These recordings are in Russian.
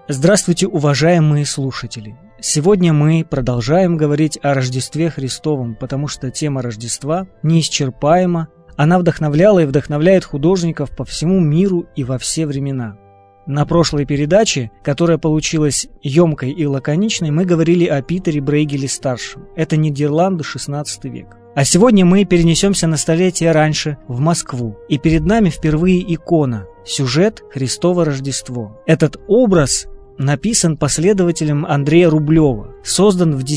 Здравствуйте, уважаемые слушатели! Сегодня мы продолжаем говорить о Рождестве Христовом, потому что тема Рождества неисчерпаема. Она вдохновляла и вдохновляет художников по всему миру и во все времена. На прошлой передаче, которая получилась емкой и лаконичной, мы говорили о Питере Брейгеле-старшем. Это Нидерланды, 16 век. А сегодня мы перенесемся на столетие раньше, в Москву. И перед нами впервые икона, сюжет «Христово Рождество». Этот образ написан последователем Андрея Рублева, создан в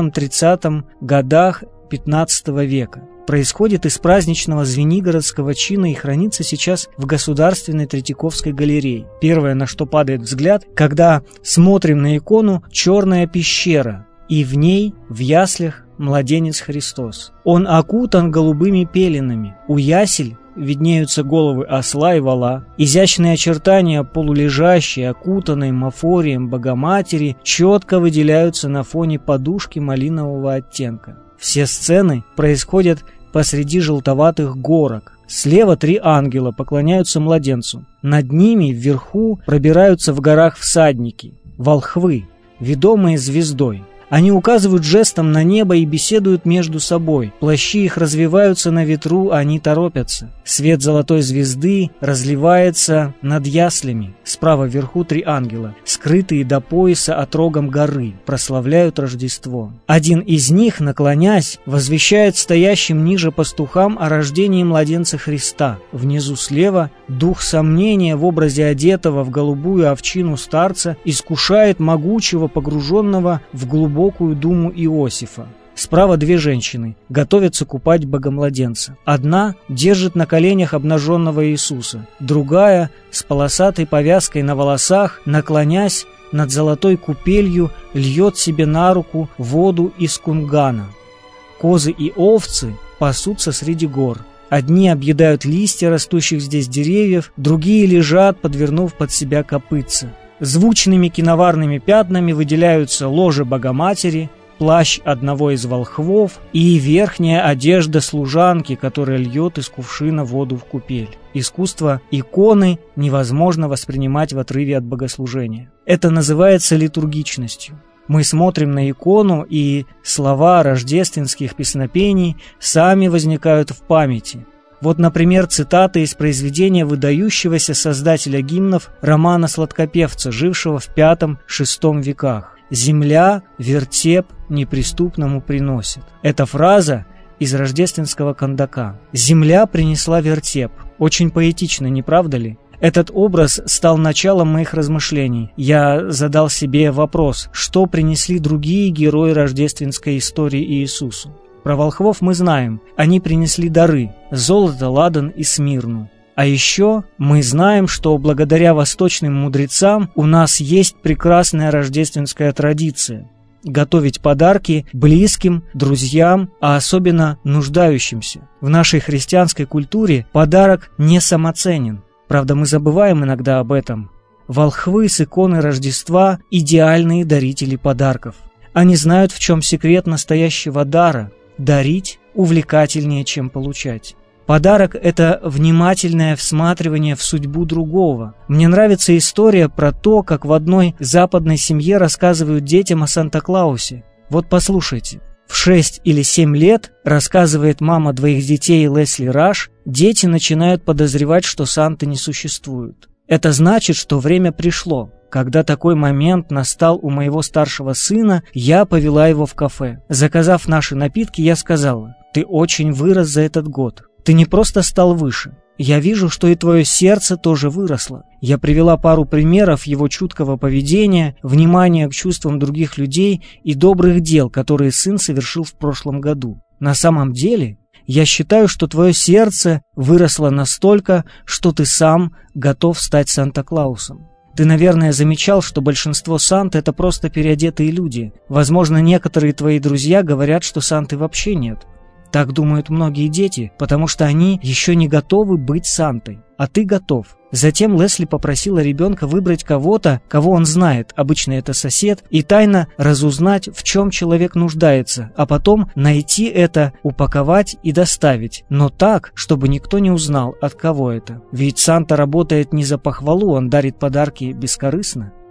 10-30 годах 15 века. Происходит из праздничного звенигородского чина и хранится сейчас в Государственной Третьяковской галерее. Первое, на что падает взгляд, когда смотрим на икону, черная пещера, и в ней, в яслях, младенец Христос. Он окутан голубыми пеленами. У ясель виднеются головы осла и вола. Изящные очертания полулежащей, окутанной мафорием Богоматери четко выделяются на фоне подушки малинового оттенка. Все сцены происходят посреди желтоватых горок. Слева 3 ангела поклоняются младенцу. Над ними вверху пробираются в горах всадники, волхвы, ведомые звездой. Они указывают жестом на небо и беседуют между собой. Плащи их развиваются на ветру, они торопятся. Свет золотой звезды разливается над яслями. Справа вверху 3 ангела, скрытые до пояса отрогом горы, прославляют Рождество. Один из них, наклонясь, возвещает стоящим ниже пастухам о рождении младенца Христа. Внизу слева дух сомнения в образе одетого в голубую овчину старца искушает могучего, погруженного в глубокую думу Иосифа. Справа 2 женщины готовятся купать богомладенца. Одна держит на коленях обнаженного Иисуса, другая с полосатой повязкой на волосах, наклонясь над золотой купелью, льет себе на руку воду из кунгана. Козы и овцы пасутся среди гор. Одни объедают листья растущих здесь деревьев, другие лежат, подвернув под себя копытца. Звучными киноварными пятнами выделяются ложе Богоматери, плащ одного из волхвов и верхняя одежда служанки, которая льет из кувшина воду в купель. Искусство иконы невозможно воспринимать в отрыве от богослужения. Это называется литургичностью. Мы смотрим на икону, и слова рождественских песнопений сами возникают в памяти. Вот, например, цитаты из произведения выдающегося создателя гимнов Романа Сладкопевца, жившего в V-VI веках. «Земля вертеп неприступному приносит». Эта фраза из рождественского кандака. «Земля принесла вертеп». Очень поэтично, не правда ли? Этот образ стал началом моих размышлений. Я задал себе вопрос, что принесли другие герои рождественской истории Иисусу. Про волхвов мы знаем, они принесли дары – золото, ладан и смирну. А еще мы знаем, что благодаря восточным мудрецам у нас есть прекрасная рождественская традиция – готовить подарки близким, друзьям, а особенно нуждающимся. В нашей христианской культуре подарок не самоценен. Правда, мы забываем иногда об этом. Волхвы с иконы Рождества – идеальные дарители подарков. Они знают, в чем секрет настоящего дара – дарить увлекательнее, чем получать. Подарок – это внимательное всматривание в судьбу другого. Мне нравится история про то, как в одной западной семье рассказывают детям о Санта-Клаусе. Вот послушайте. В 6 или 7 лет, рассказывает мама 2 детей Лесли Раш, дети начинают подозревать, что Санты не существует. Это значит, что время пришло. Когда такой момент настал у моего старшего сына, я повела его в кафе. Заказав наши напитки, я сказала: «Ты очень вырос за этот год. Ты не просто стал выше. Я вижу, что и твое сердце тоже выросло». Я привела пару примеров его чуткого поведения, внимания к чувствам других людей и добрых дел, которые сын совершил в прошлом году. На самом деле, я считаю, что твое сердце выросло настолько, что ты сам готов стать Санта-Клаусом. Ты, наверное, замечал, что большинство Сант – это просто переодетые люди. Возможно, некоторые твои друзья говорят, что Санты вообще нет. Так думают многие дети, потому что они еще не готовы быть Сантой. А ты готов. Затем Лесли попросила ребенка выбрать кого-то, кого он знает, обычно это сосед, и тайно разузнать, в чем человек нуждается, а потом найти это, упаковать и доставить, но так, чтобы никто не узнал, от кого это. Ведь Санта работает не за похвалу, он дарит подарки бескорыстно.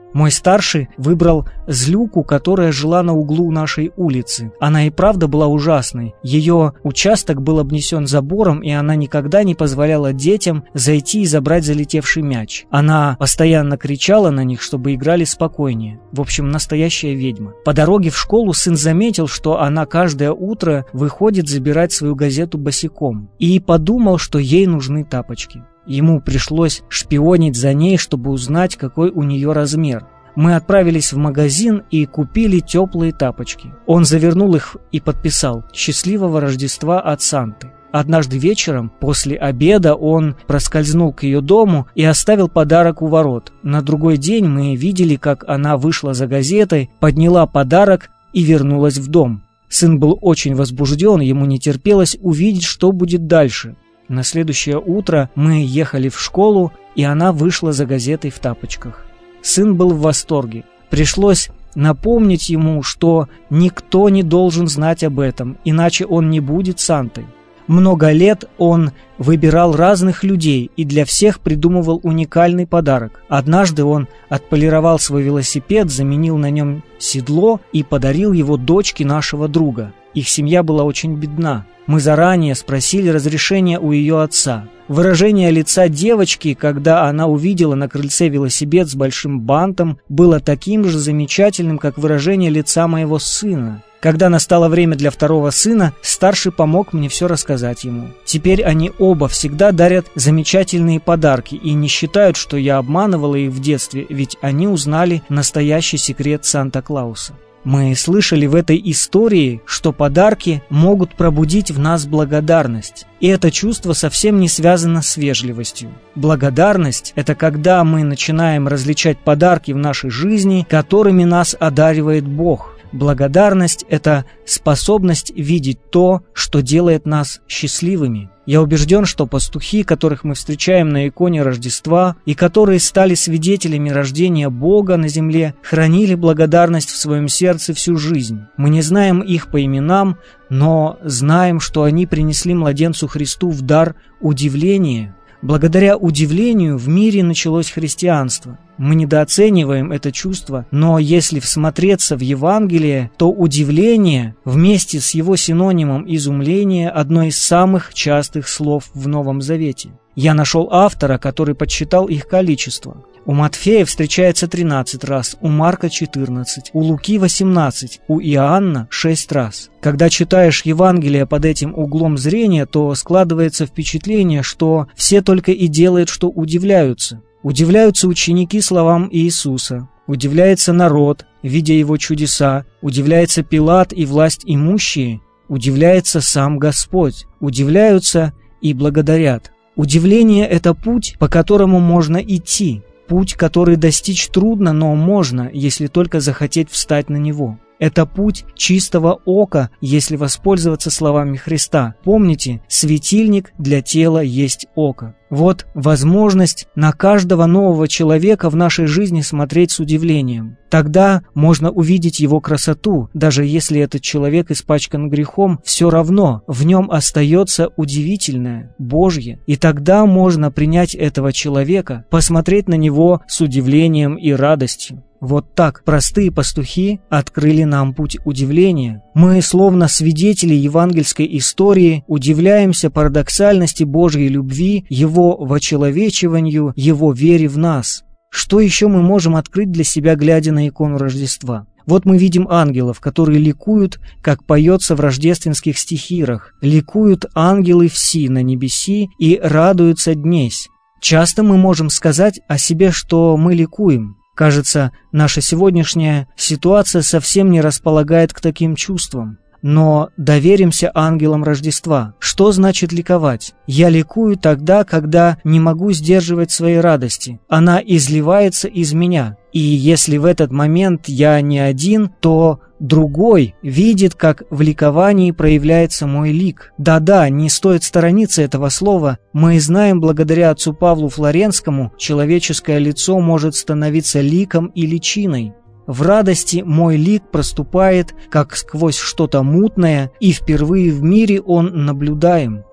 Мой старший выбрал злюку, которая жила на углу нашей улицы. Она и правда была ужасной. Ее участок был обнесен забором, и она никогда не позволяла детям зайти и забрать залетевший мяч. Она постоянно кричала на них, чтобы играли спокойнее. В общем, настоящая ведьма. По дороге в школу сын заметил, что она каждое утро выходит забирать свою газету босиком. И подумал, что ей нужны тапочки. Ему пришлось шпионить за ней, чтобы узнать, какой у нее размер. Мы отправились в магазин и купили теплые тапочки. Он завернул их и подписал «Счастливого Рождества от Санты». Однажды вечером, после обеда, он проскользнул к ее дому и оставил подарок у ворот. На другой день мы видели, как она вышла за газетой, подняла подарок и вернулась в дом. Сын был очень возбужден, ему не терпелось увидеть, что будет дальше. На следующее утро мы ехали в школу, и она вышла за газетой в тапочках. Сын был в восторге. Пришлось напомнить ему, что никто не должен знать об этом, иначе он не будет Сантой. Много лет он выбирал разных людей и для всех придумывал уникальный подарок. Однажды он отполировал свой велосипед, заменил на нем седло и подарил его дочке нашего друга. Их семья была очень бедна. Мы заранее спросили разрешения у ее отца. Выражение лица девочки, когда она увидела на крыльце велосипед с большим бантом, было таким же замечательным, как выражение лица моего сына. Когда настало время для второго сына, старший помог мне все рассказать ему. Теперь они оба всегда дарят замечательные подарки и не считают, что я обманывала их в детстве, ведь они узнали настоящий секрет Санта-Клауса. Мы слышали в этой истории, что подарки могут пробудить в нас благодарность. И это чувство совсем не связано с вежливостью. Благодарность – это когда мы начинаем различать подарки в нашей жизни, которыми нас одаривает Бог. Благодарность – это способность видеть то, что делает нас счастливыми. Я убежден, что пастухи, которых мы встречаем на иконе Рождества и которые стали свидетелями рождения Бога на земле, хранили благодарность в своем сердце всю жизнь. Мы не знаем их по именам, но знаем, что они принесли младенцу Христу в дар удивление. Благодаря удивлению в мире началось христианство. Мы недооцениваем это чувство, но если всмотреться в Евангелие, то удивление вместе с его синонимом изумление – одно из самых частых слов в Новом Завете. Я нашел автора, который подсчитал их количество. У Матфея встречается 13 раз, у Марка 14, у Луки 18, у Иоанна 6 раз. Когда читаешь Евангелие под этим углом зрения, то складывается впечатление, что все только и делают, что удивляются. Удивляются ученики словам Иисуса, удивляется народ, видя его чудеса, удивляется Пилат и власть имущие, удивляется сам Господь, удивляются и благодарят. Удивление – это путь, по которому можно идти. Путь, который достичь трудно, но можно, если только захотеть встать на него. Это путь чистого ока, если воспользоваться словами Христа. Помните, светильник для тела есть око. Вот возможность на каждого нового человека в нашей жизни смотреть с удивлением. Тогда можно увидеть его красоту, даже если этот человек испачкан грехом, все равно в нем остается удивительное, Божье. И тогда можно принять этого человека, посмотреть на него с удивлением и радостью. Вот так простые пастухи открыли нам путь удивления. Мы, словно свидетели евангельской истории, удивляемся парадоксальности Божьей любви, Его вочеловечиванию, Его вере в нас. Что еще мы можем открыть для себя, глядя на икону Рождества? Вот мы видим ангелов, которые ликуют, как поется в рождественских стихирах. «Ликуют ангелы все на небеси и радуются днесь». Часто мы можем сказать о себе, что мы ликуем. Кажется, наша сегодняшняя ситуация совсем не располагает к таким чувствам. Но доверимся ангелам Рождества. Что значит ликовать? Я ликую тогда, когда не могу сдерживать своей радости. Она изливается из меня. И если в этот момент я не один, то другой видит, как в ликовании проявляется мой лик. Да-да, не стоит сторониться этого слова. Мы знаем, благодаря отцу Павлу Флоренскому, человеческое лицо может становиться ликом и личиной. В радости мой лик проступает, как сквозь что-то мутное, и впервые в мире он наблюдаем.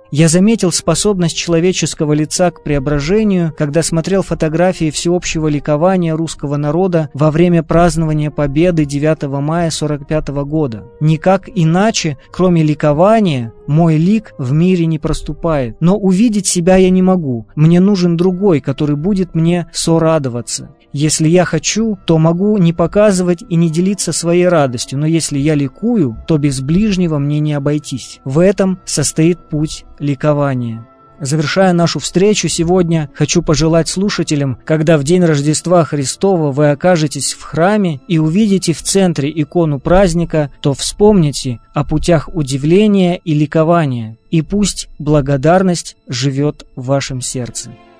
Я заметил способность человеческого лица к преображению, когда смотрел фотографии всеобщего ликования русского народа во время празднования Победы 9 мая 1945 года. Никак иначе, кроме ликования, мой лик в мире не проступает. Но увидеть себя я не могу. Мне нужен другой, который будет мне сорадоваться. Если я хочу, то могу не показывать и не делиться своей радостью, но если я ликую, то без ближнего мне не обойтись. В этом состоит путь ликования. Завершая нашу встречу сегодня, хочу пожелать слушателям, когда в день Рождества Христова вы окажетесь в храме и увидите в центре икону праздника, то вспомните о путях удивления и ликования, и пусть благодарность живет в вашем сердце.